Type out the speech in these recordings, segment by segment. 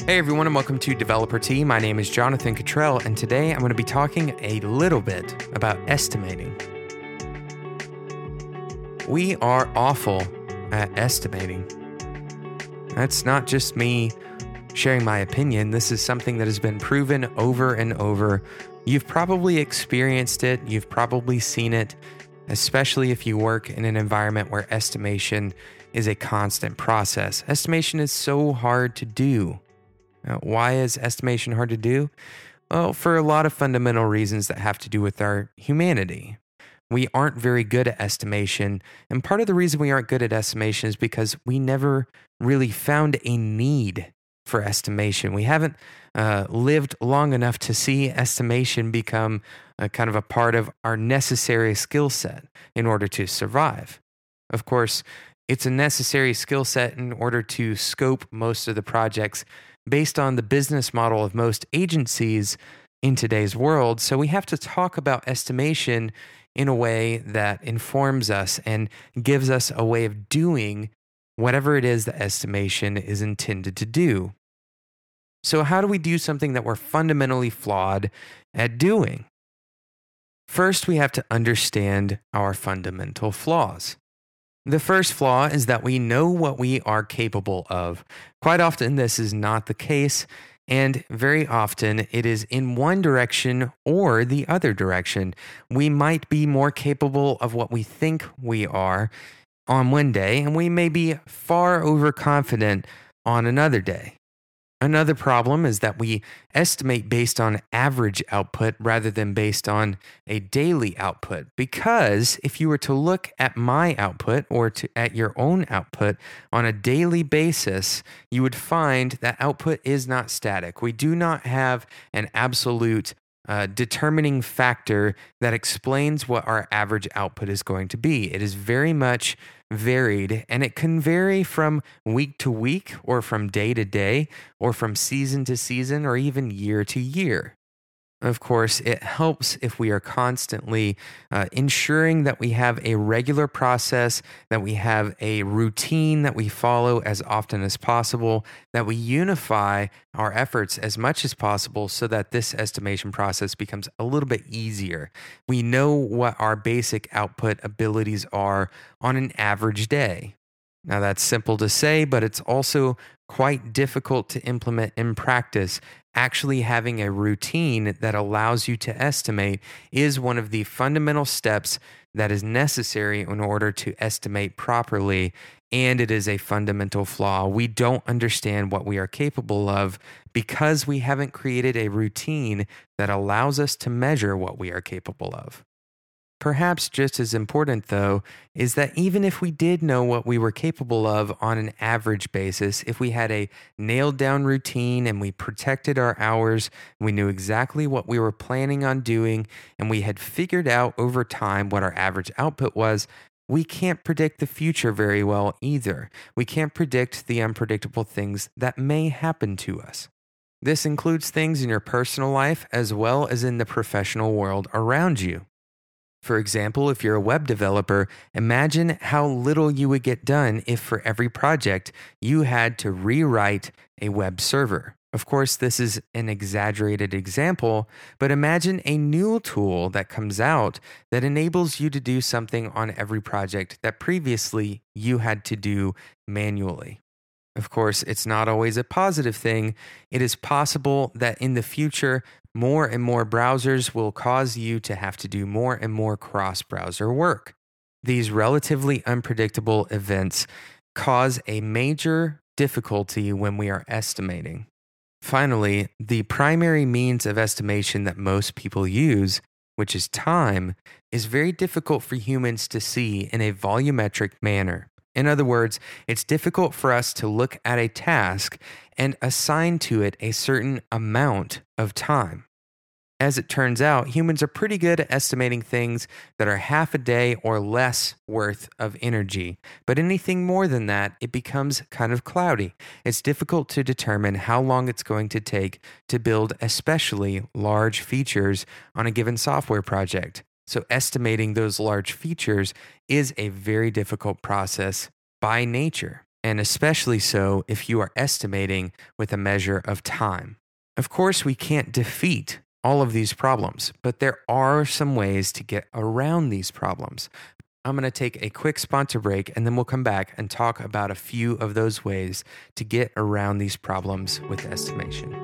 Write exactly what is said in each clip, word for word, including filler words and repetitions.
Hey everyone, and welcome to Developer Tea. My name is Jonathan Cottrell, and today I'm going to be talking a little bit about estimating. We are awful at estimating. That's not just me sharing my opinion. This is something that has been proven over and over. You've probably experienced it. You've probably seen it, especially if you work in an environment where estimation is a constant process. Estimation is so hard to do. Now, why is estimation hard to do? Well, for a lot of fundamental reasons that have to do with our humanity. We aren't very good at estimation, and part of the reason we aren't good at estimation is because we never really found a need for estimation. We haven't uh, lived long enough to see estimation become a kind of a part of our necessary skill set in order to survive. Of course, it's a necessary skill set in order to scope most of the projects based on the business model of most agencies in today's world. So we have to talk about estimation in a way that informs us and gives us a way of doing whatever it is that estimation is intended to do. So how do we do something that we're fundamentally flawed at doing? First, we have to understand our fundamental flaws. The first flaw is that we know what we are capable of. Quite often, this is not the case, and very often it is in one direction or the other direction. We might be more capable of what we think we are on one day, and we may be far overconfident on another day. Another problem is that we estimate based on average output rather than based on a daily output. Because if you were to look at my output or to, at your own output on a daily basis, you would find that output is not static. We do not have an absolute uh, determining factor that explains what our average output is going to be. It is very much varied, and it can vary from week to week or from day to day or from season to season or even year to year. Of course, it helps if we are constantly uh, ensuring that we have a regular process, that we have a routine that we follow as often as possible, that we unify our efforts as much as possible so that this estimation process becomes a little bit easier. We know what our basic output abilities are on an average day. Now, that's simple to say, but it's also quite difficult to implement in practice. Actually having a routine that allows you to estimate is one of the fundamental steps that is necessary in order to estimate properly, and it is a fundamental flaw. We don't understand what we are capable of because we haven't created a routine that allows us to measure what we are capable of. Perhaps just as important, though, is that even if we did know what we were capable of on an average basis, if we had a nailed down routine and we protected our hours, we knew exactly what we were planning on doing, and we had figured out over time what our average output was, we can't predict the future very well either. We can't predict the unpredictable things that may happen to us. This includes things in your personal life as well as in the professional world around you. For example, if you're a web developer, imagine how little you would get done if for every project you had to rewrite a web server. Of course, this is an exaggerated example, but imagine a new tool that comes out that enables you to do something on every project that previously you had to do manually. Of course, it's not always a positive thing. It is possible that in the future, more and more browsers will cause you to have to do more and more cross-browser work. These relatively unpredictable events cause a major difficulty when we are estimating. Finally, the primary means of estimation that most people use, which is time, is very difficult for humans to see in a volumetric manner. In other words, it's difficult for us to look at a task and assign to it a certain amount of time. As it turns out, humans are pretty good at estimating things that are half a day or less worth of energy. But anything more than that, it becomes kind of cloudy. It's difficult to determine how long it's going to take to build especially large features on a given software project. So estimating those large features is a very difficult process by nature. and especially so if you are estimating with a measure of time. Of course, we can't defeat all of these problems, but there are some ways to get around these problems. I'm going to take a quick sponsor break, and then we'll come back and talk about a few of those ways to get around these problems with estimation.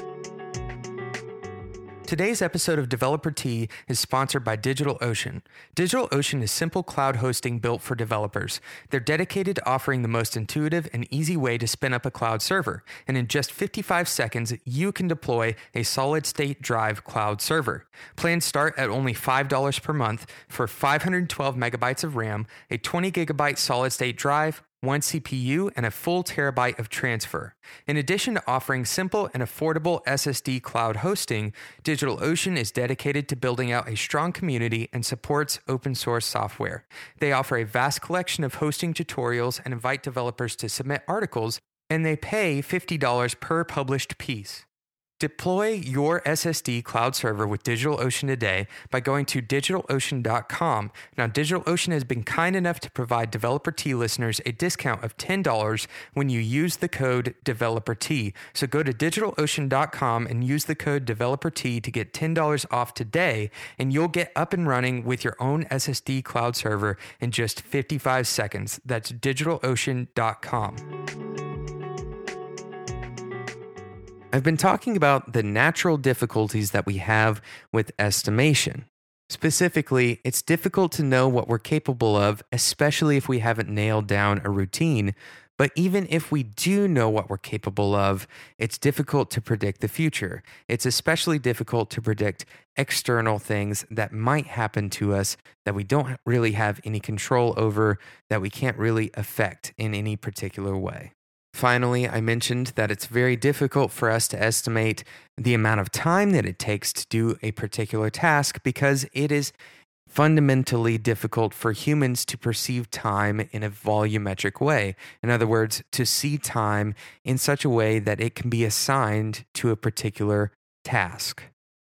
Today's episode of Developer Tea is sponsored by DigitalOcean. DigitalOcean is simple cloud hosting built for developers. They're dedicated to offering the most intuitive and easy way to spin up a cloud server. And in just fifty-five seconds, you can deploy a solid-state drive cloud server. Plans start at only five dollars per month for five hundred twelve megabytes of RAM, a twenty gigabyte solid-state drive, one C P U, and a full terabyte of transfer. In addition to offering simple and affordable S S D cloud hosting, DigitalOcean is dedicated to building out a strong community and supports open source software. They offer a vast collection of hosting tutorials and invite developers to submit articles, and they pay fifty dollars per published piece. Deploy your S S D cloud server with DigitalOcean today by going to digital ocean dot com. Now, DigitalOcean has been kind enough to provide Developer Tea listeners a discount of ten dollars when you use the code Developer Tea. So go to digital ocean dot com and use the code Developer Tea to get ten dollars off today, and you'll get up and running with your own S S D cloud server in just fifty-five seconds. That's digital ocean dot com. I've been talking about the natural difficulties that we have with estimation. Specifically, it's difficult to know what we're capable of, especially if we haven't nailed down a routine. But even if we do know what we're capable of, it's difficult to predict the future. It's especially difficult to predict external things that might happen to us that we don't really have any control over, that we can't really affect in any particular way. Finally, I mentioned that it's very difficult for us to estimate the amount of time that it takes to do a particular task because it is fundamentally difficult for humans to perceive time in a volumetric way. In other words, to see time in such a way that it can be assigned to a particular task.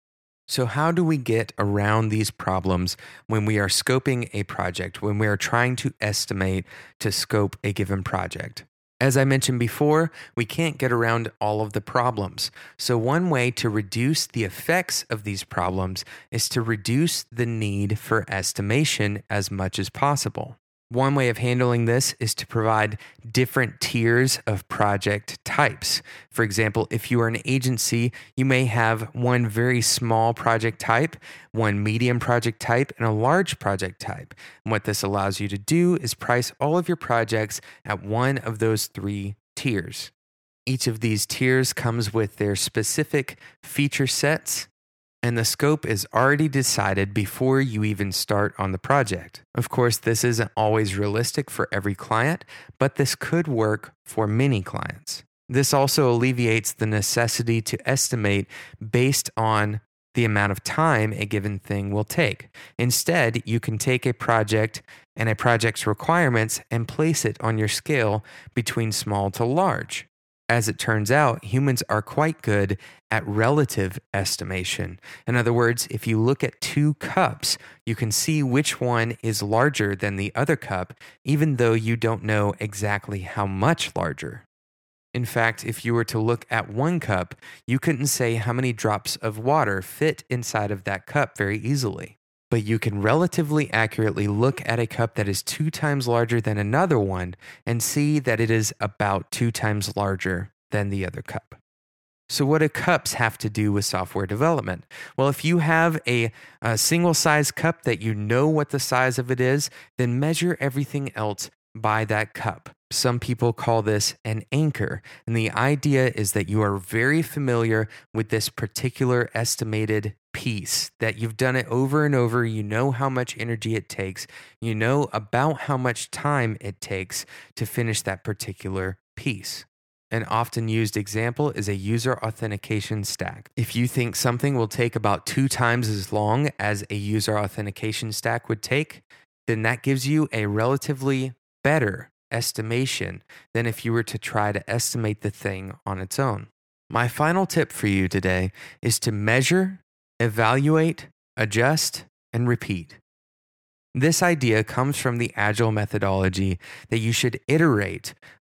So how do we get around these problems when we are scoping a project, when we are trying to estimate to scope a given project? As I mentioned before, we can't get around all of the problems. So one way to reduce the effects of these problems is to reduce the need for estimation as much as possible. One way of handling this is to provide different tiers of project types. For example, if you are an agency, you may have one very small project type, one medium project type, and a large project type. And what this allows you to do is price all of your projects at one of those three tiers. Each of these tiers comes with their specific feature sets, and the scope is already decided before you even start on the project. Of course, this isn't always realistic for every client, but this could work for many clients. This also alleviates the necessity to estimate based on the amount of time a given thing will take. Instead, you can take a project and a project's requirements and place it on your scale between small to large. As it turns out, humans are quite good at relative estimation. In other words, if you look at two cups, you can see which one is larger than the other cup, even though you don't know exactly how much larger. In fact, if you were to look at one cup, you couldn't say how many drops of water fit inside of that cup very easily. But you can relatively accurately look at a cup that is two times larger than another one and see that it is about two times larger than the other cup. So what do cups have to do with software development? Well, if you have a, a single size cup that you know what the size of it is, then measure everything else by that cup. Some people call this an anchor, and the idea is that you are very familiar with this particular estimated piece, that you've done it over and over, you know how much energy it takes, you know about how much time it takes to finish that particular piece. An often used example is a user authentication stack. If you think something will take about two times as long as a user authentication stack would take, then that gives you a relatively better estimation than if you were to try to estimate the thing on its own. My final tip for you today is to measure, evaluate, adjust, and repeat. This idea comes from the Agile methodology that you should iterate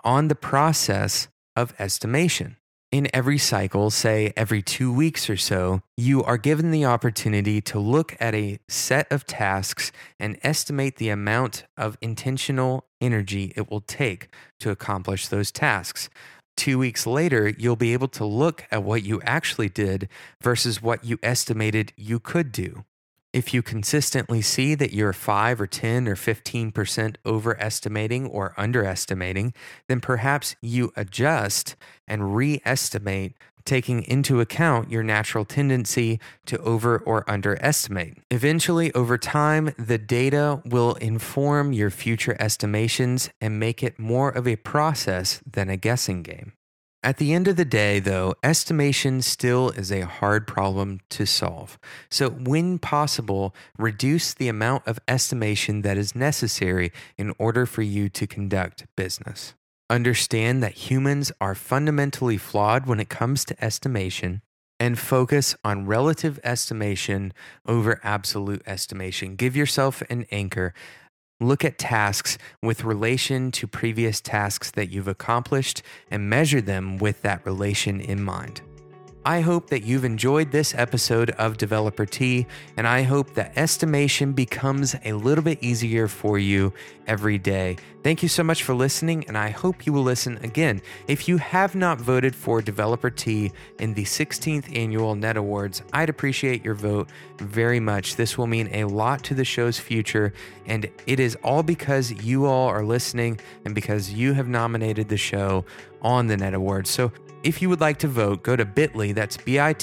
on the process of estimation. In every cycle, say every two weeks or so, you are given the opportunity to look at a set of tasks and estimate the amount of intentional energy it will take to accomplish those tasks. Two weeks later, you'll be able to look at what you actually did versus what you estimated you could do. If you consistently see that you're five or ten or fifteen percent overestimating or underestimating, then perhaps you adjust and re-estimate, taking into account your natural tendency to over or underestimate. Eventually, over time, the data will inform your future estimations and make it more of a process than a guessing game. At the end of the day, though, estimation still is a hard problem to solve. So when possible, reduce the amount of estimation that is necessary in order for you to conduct business. Understand that humans are fundamentally flawed when it comes to estimation, and focus on relative estimation over absolute estimation. Give yourself an anchor. Look at tasks with relation to previous tasks that you've accomplished and measure them with that relation in mind. I hope that you've enjoyed this episode of Developer Tea, and I hope that estimation becomes a little bit easier for you every day. Thank you so much for listening, and I hope you will listen again. If you have not voted for Developer Tea in the sixteenth Annual Net Awards, I'd appreciate your vote very much. This will mean a lot to the show's future, and it is all because you all are listening and because you have nominated the show on the Net Awards. So if you would like to vote, go to bit.ly, that's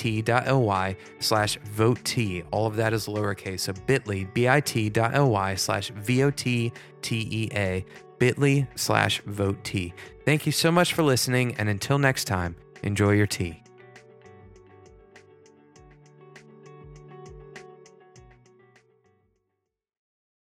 bit.ly slash vote T. All of that is lowercase, so bit.ly, bit.ly slash V-O-T-T-E-A, bit.ly slash vote T. Thank you so much for listening, and until next time, enjoy your tea.